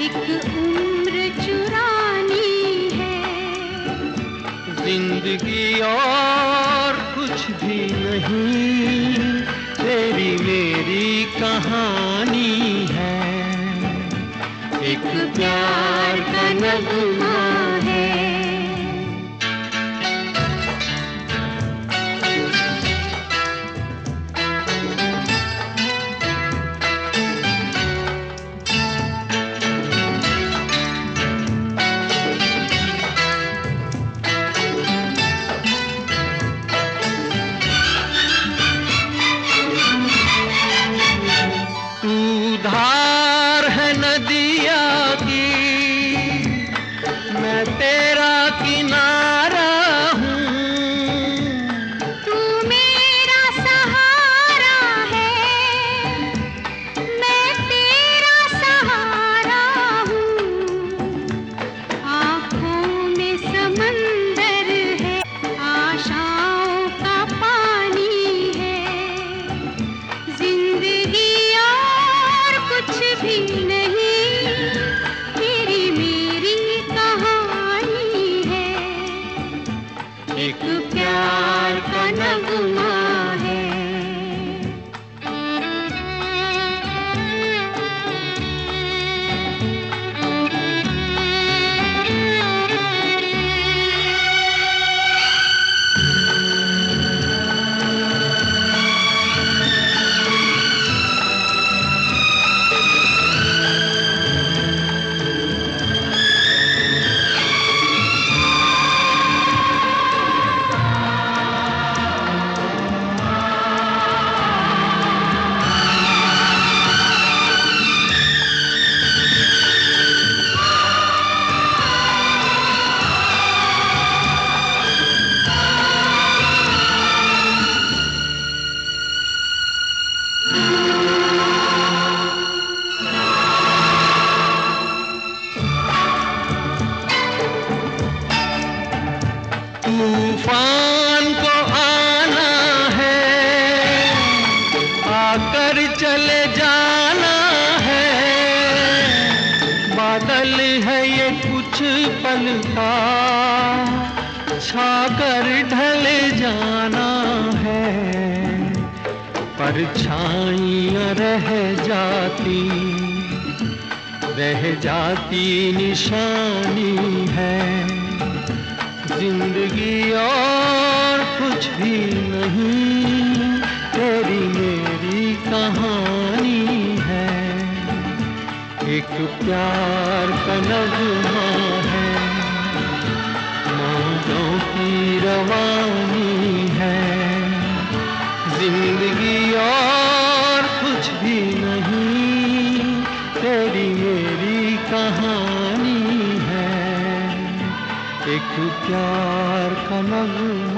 एक उम्र चुरानी है। जिंदगी और कुछ भी नहीं, तेरी मेरी कहानी है। एक प्यार का नगमा है। तू धार है नदिया की, मैं तेरा किनारा हूँ। तू मेरा सहारा है, मैं तेरा सहारा हूँ। आँखों में समंदर है, आशाओं का पानी है। जिंदगी और कुछ भी नहीं, तेरी मेरी कहानी है। एक प्यार का नगमा है। तूफान को आना है, आकर चले जाना है। बादल है ये कुछ पल का, छाकर ढले जाना है। परछाइयाँ रह जाती निशानी है। जिंदगी और कुछ भी नहीं, तेरी मेरी कहानी है। एक प्यार का नगमा है, मौजों की रवानी है। जिंदगी और कुछ भी नहीं, तेरी मेरी कहानी है। एक प्यार का नगमा